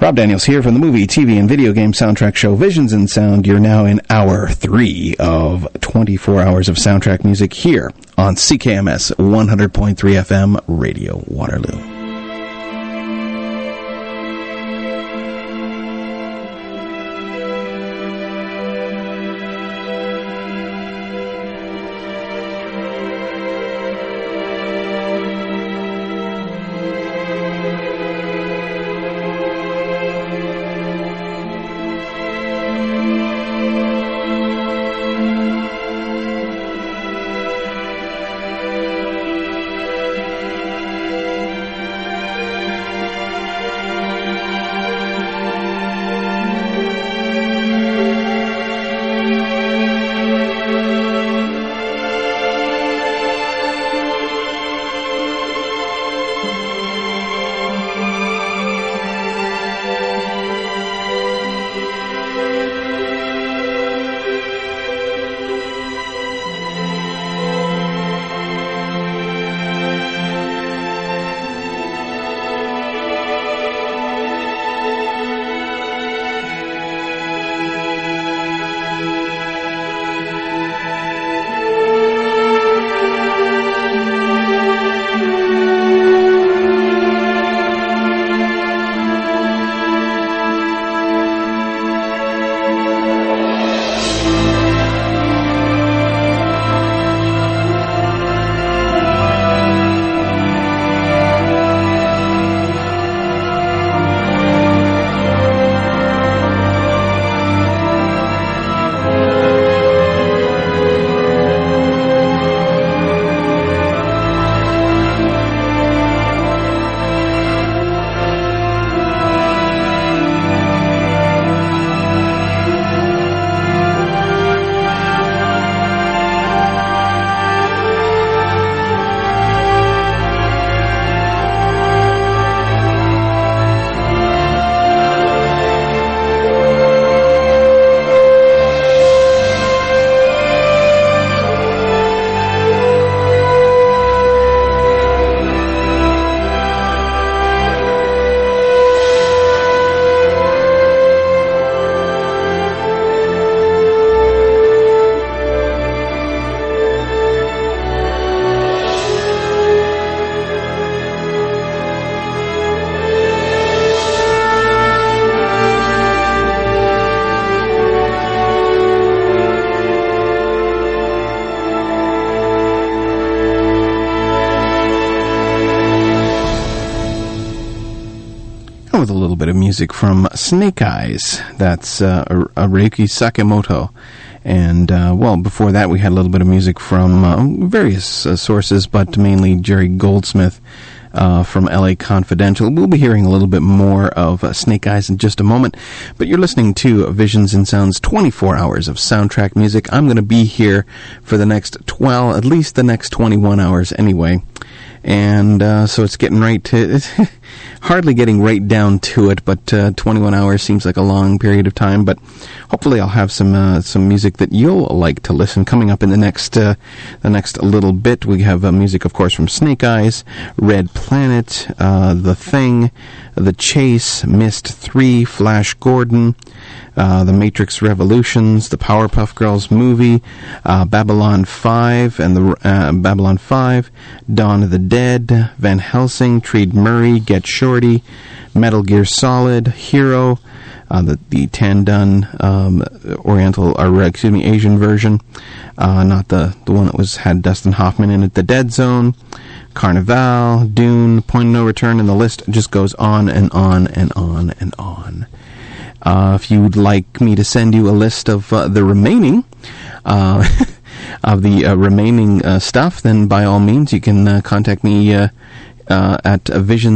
Rob Daniels here from the movie, TV, and video game soundtrack show Visions in Sound. You're now in hour 3 of 24 hours of soundtrack music here on CKMS 100.3 FM Radio Waterloo. With a little bit of music from Snake Eyes. That's Ryuki Sakamoto. And, well, before that we had a little bit of music from various sources, but mainly Jerry Goldsmith from LA Confidential. We'll be hearing a little bit more of Snake Eyes in just a moment, but you're listening to Visions in Sound's 24 hours of soundtrack music. I'm going to be here for the next, at least the next 21 hours anyway. And so it's getting right to... hardly getting right down to it, but 21 hours seems like a long period of time. But hopefully I'll have some music that you'll like to listen. Coming up in the next little bit, we have music, of course, from Snake Eyes, Red Planet, The Thing, The Chase, Mist 3, Flash Gordon, The Matrix Revolutions, the Powerpuff Girls movie, Babylon 5 and the Babylon 5, Dawn of the Dead, Van Helsing, Treed Murray, Get Shorty, Metal Gear Solid, Hero, the Tandun Asian version, not the one that had Dustin Hoffman in it, The Dead Zone, Carnival, Dune, Point of No Return, and the list just goes on and on and on and on. If you'd like me to send you a list of the remaining stuff, then by all means you can contact me at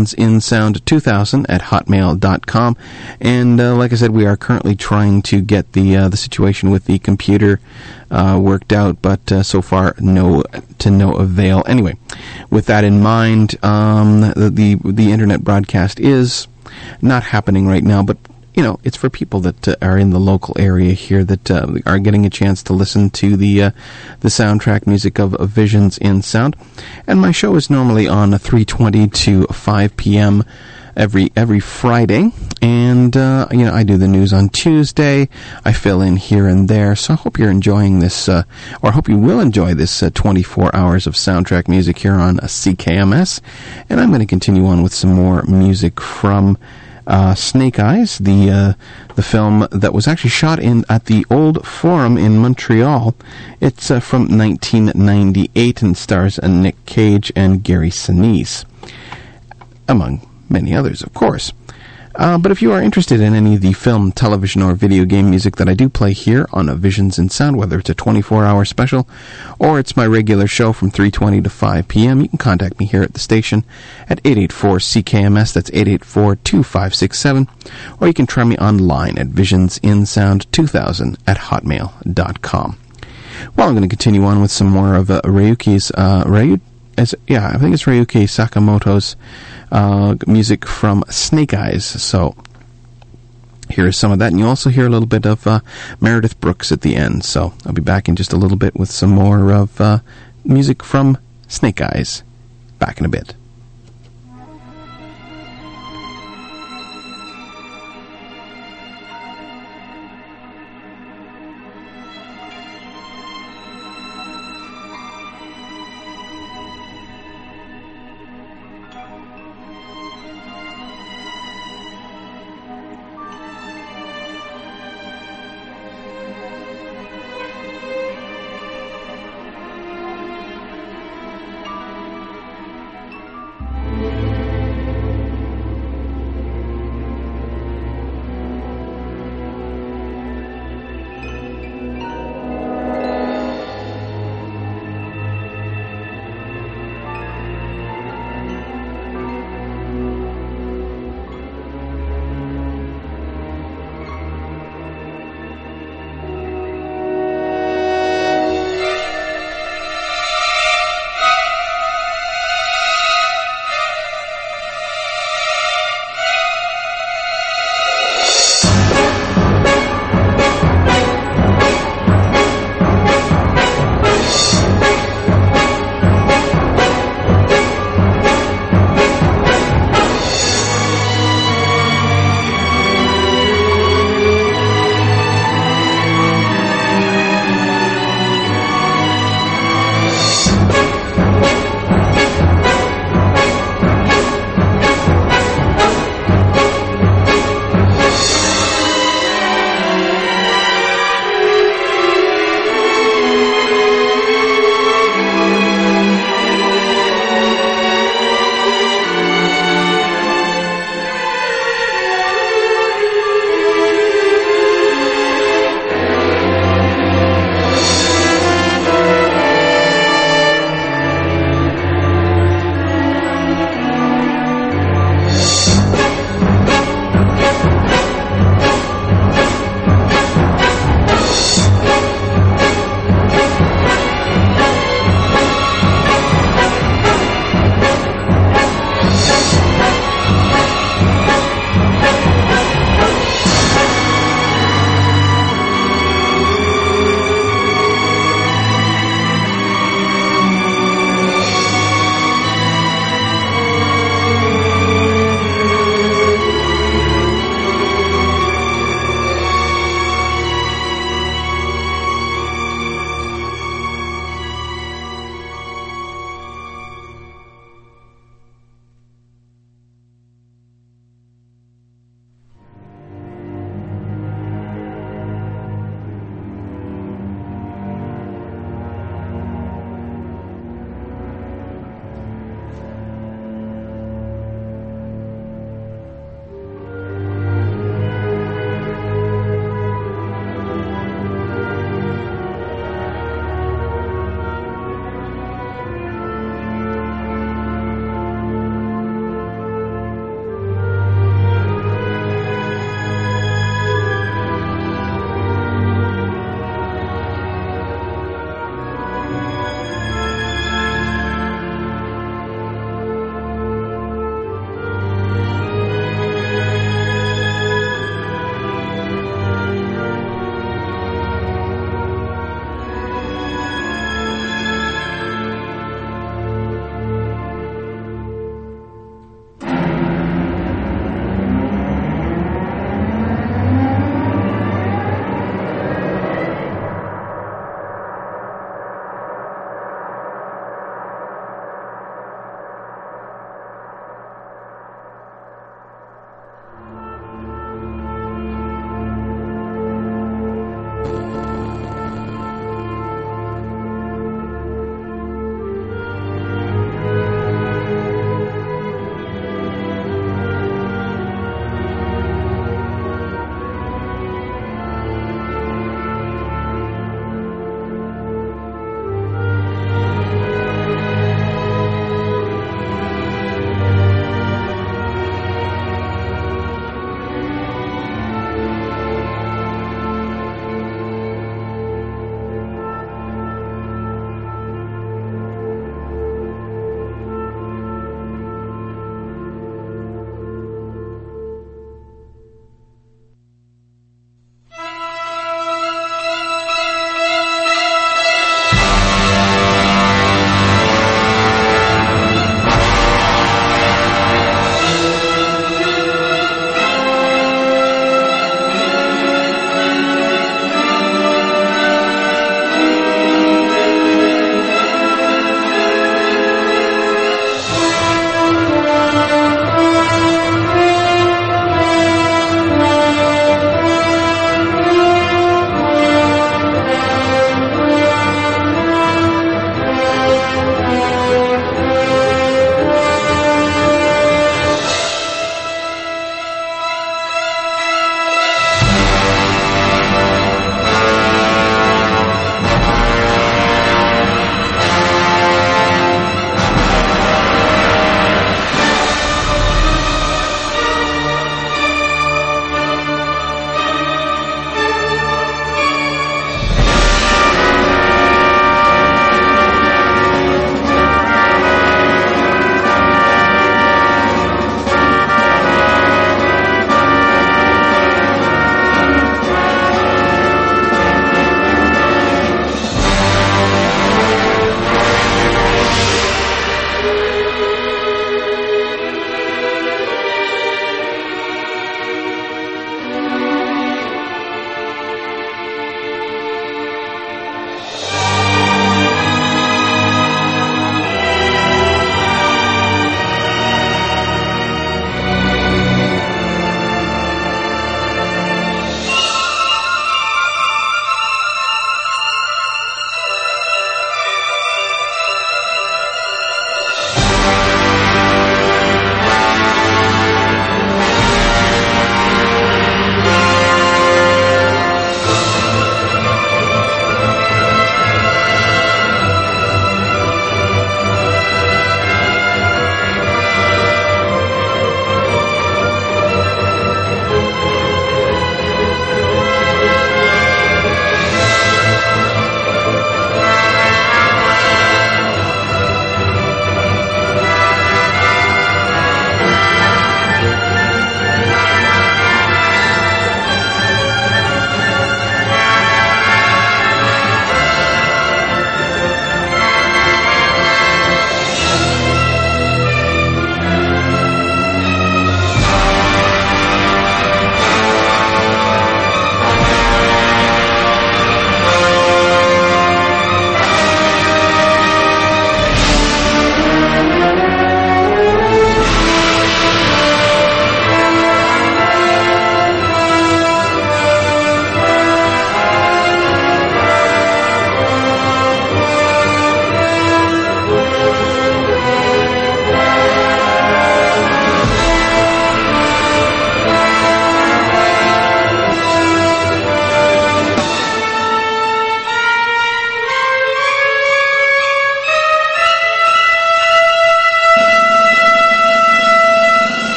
visionsinsound2000@hotmail.com. And like I said, we are currently trying to get the situation with the computer worked out, but so far no avail. Anyway, with that in mind, the internet broadcast is not happening right now, but you know, it's for people that are in the local area here that are getting a chance to listen to the soundtrack music of Visions in Sound. And my show is normally on 3:20 to 5 p.m. every Friday. And, I do the news on Tuesday. I fill in here and there. So I hope you're enjoying this, or I hope you will enjoy this 24 hours of soundtrack music here on CKMS. And I'm going to continue on with some more music from Snake Eyes, the film that was actually shot at the Old Forum in Montreal. It's from 1998 and stars Nick Cage and Gary Sinise, among many others, of course. But if you are interested in any of the film, television, or video game music that I do play here on Visions in Sound, whether it's a 24-hour special or it's my regular show from 3:20 to 5 p.m., you can contact me here at the station at 884-CKMS, that's 884-2567, or you can try me online at visionsinsound2000 at hotmail.com. Well, I'm going to continue on with some more of Ryuki Sakamoto's music from Snake Eyes. So here is some of that, and you also hear a little bit of Meredith Brooks at the end. So I'll be back in just a little bit with some more of music from Snake Eyes. Back in a bit.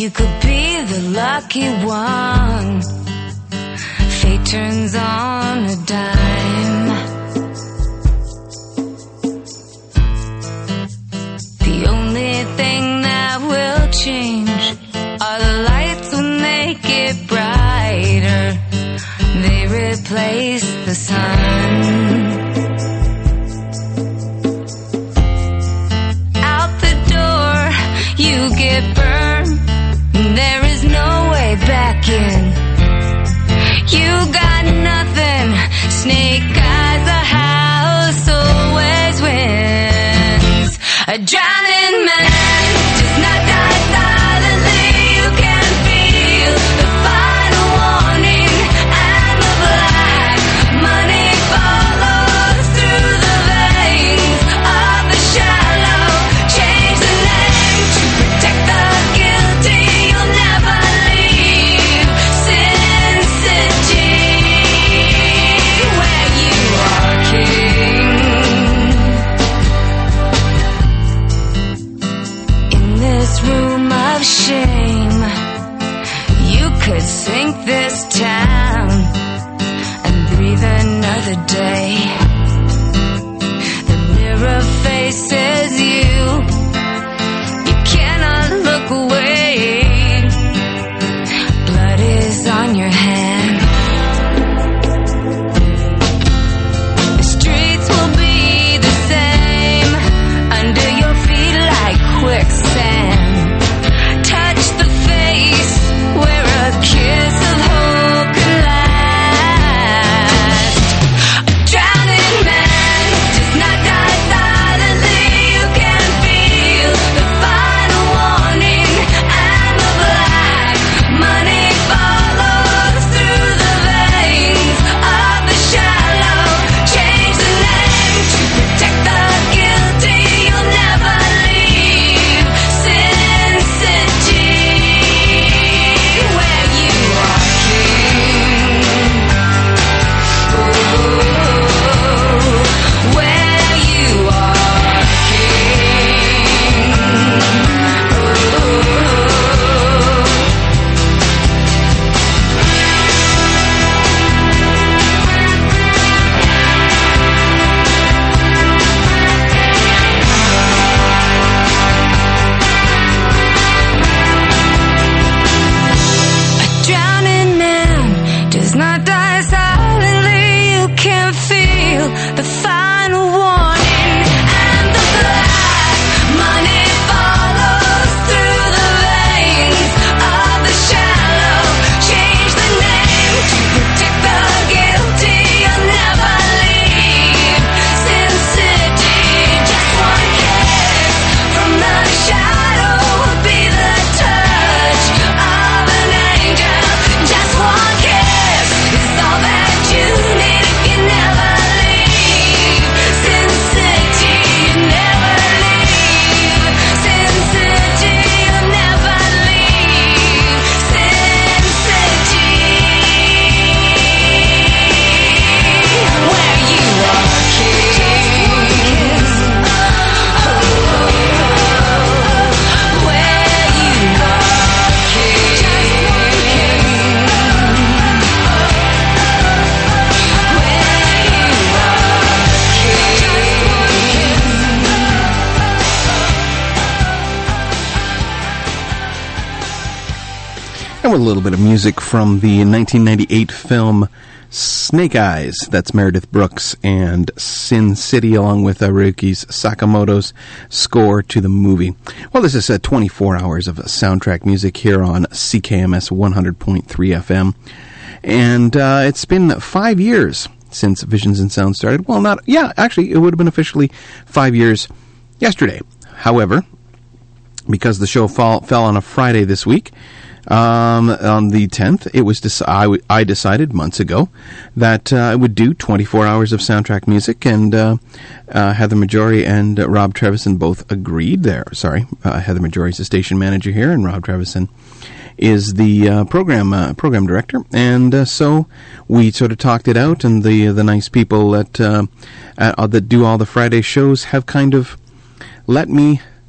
you could be the lucky one. Fate turns on a dime. The only thing that will change are the lights when they get brighter. They replace the sun. Out the door, you get burned. There is no way back in. You got nothing. Snake eyes, the house always wins. A drowning man does not die silently. You can feel the final warning, and the black money follows through the veins of the shallow. Change the name to protect the guilty. You'll never leave Sin City, where you are king. In this room of shame, you could sink this town and breathe another day. The mirror faces you. You cannot look away. Blood is on your hand. The streets will be the same under your feet like quicksand. Touch the face where a kiss of hope can last. A drowning man does not die silently. You can feel the final warning, and the black money follows through the veins of the shallow. Change the name to protect the guilty. You'll never leave Sin City, where you are king. Ooh, where you are king. A drowning man does not die silently. You can feel the final warning, and the black money follows through the veins of the shallow. Change the name to protect the guilty. You'll never leave Sin City. Just one kiss from the shadow will be the touch of an angel. Just one kiss is all that you need if you never leave Sin City. You never leave Sin City. You'll never leave Sin City, where you are king. Where you are And with a little bit of music from the 1998 film Snake Eyes. That's Meredith Brooks and Sin City, along with Ryuki Sakamoto's score to the movie. Well, this is 24 hours of soundtrack music here on CKMS 100.3 FM. And it's been 5 years since Visions and Sound started. Well, actually, it would have been officially 5 years yesterday. However, because the show fell on a Friday this week, on the 10th, it was I decided months ago that I would do 24 hours of soundtrack music, and Heather Majori and Rob Trevison both agreed there. Heather Majori is the station manager here, and Rob Trevison is the program director, and so we sort of talked it out, and the nice people that do all the Friday shows have kind of let me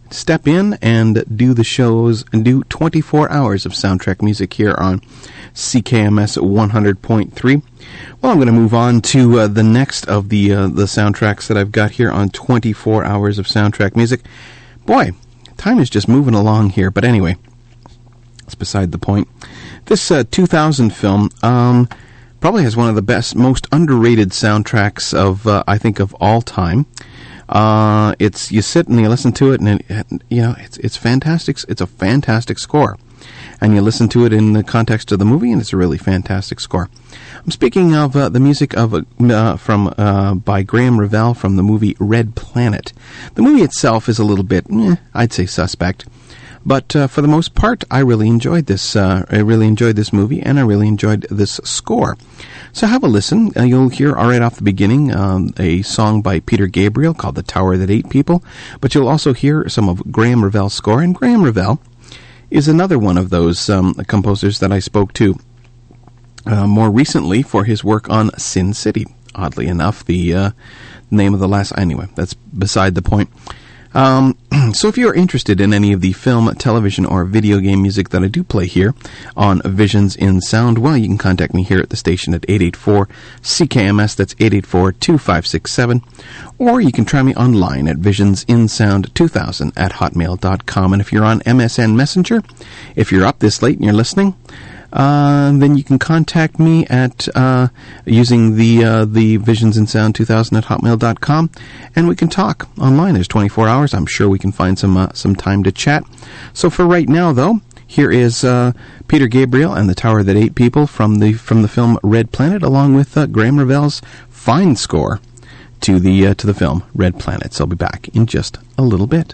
step in and do the shows and do 24 hours of soundtrack music here on CKMS 100.3. Well, I'm going to move on to the next of the soundtracks that I've got here on 24 hours of soundtrack music. Boy, time is just moving along here, but anyway, it's beside the point. This 2000 film probably has one of the best, most underrated soundtracks of, I think, of all time. It's, you sit and you listen to it, and it's fantastic. It's a fantastic score. And you listen to it in the context of the movie, and it's a really fantastic score. I'm speaking of the music of by Graham Revell from the movie Red Planet. The movie itself is a little bit, I'd say, suspect. But for the most part, I really enjoyed this. I really enjoyed this movie, and I really enjoyed this score. So have a listen. You'll hear right off the beginning a song by Peter Gabriel called "The Tower That Ate People," but you'll also hear some of Graham Revell's score. And Graham Revell is another one of those composers that I spoke to more recently for his work on Sin City. Oddly enough, the name of the last... Anyway, that's beside the point. So if you're interested in any of the film, television, or video game music that I do play here on Visions in Sound, well, you can contact me here at the station at 884-CKMS, that's 884-2567, or you can try me online at visionsinsound2000 at hotmail.com. And if you're on MSN Messenger, if you're up this late and you're listening, then you can contact me at using the Visions in Sound 2000 at hotmail.com, and we can talk online. There's 24 hours. I'm sure we can find some time to chat. So for right now, though, here is Peter Gabriel and the Tower That Ate People from the film Red Planet, along with Graham Revell's fine score to the film Red Planet. So I'll be back in just a little bit.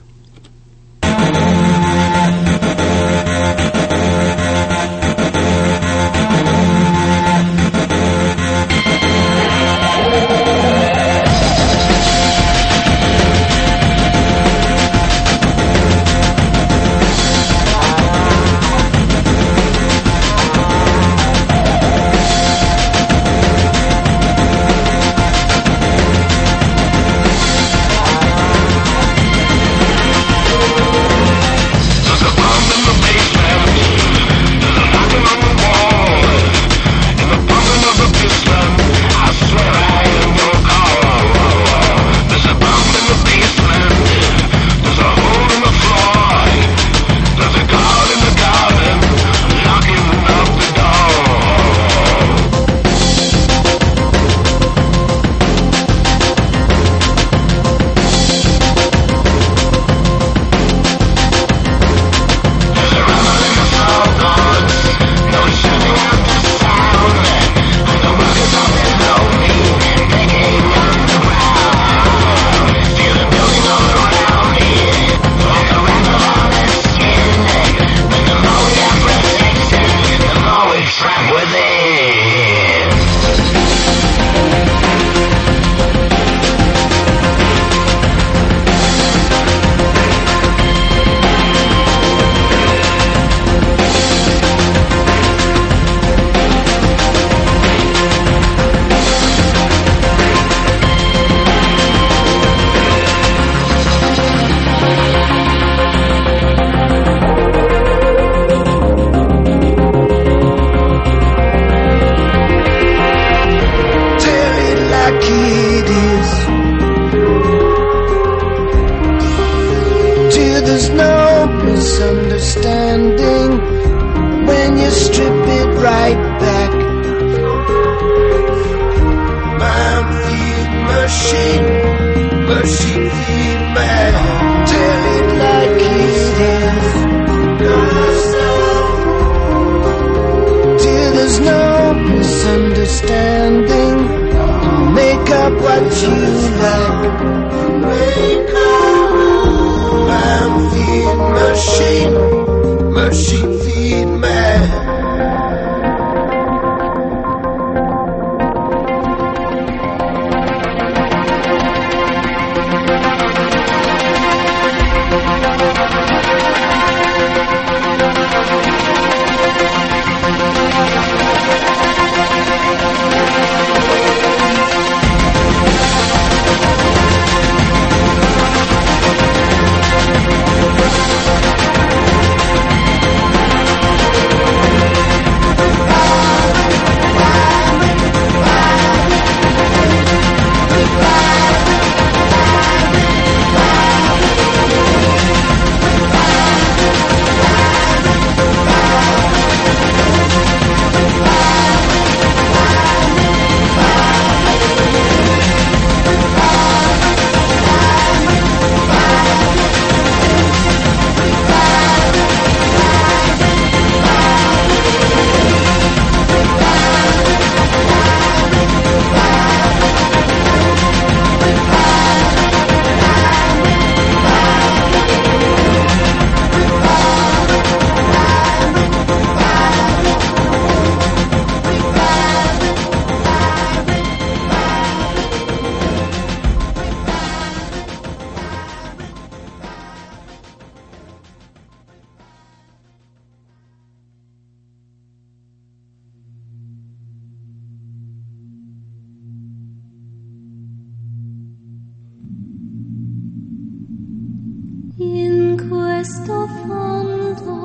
questo fondo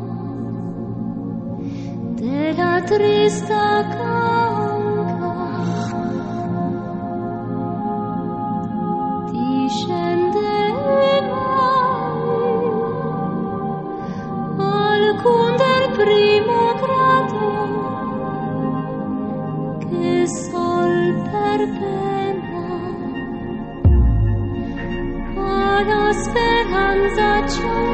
della trista conca discende mai alcun del primo grado che sol per pena la speranza c'è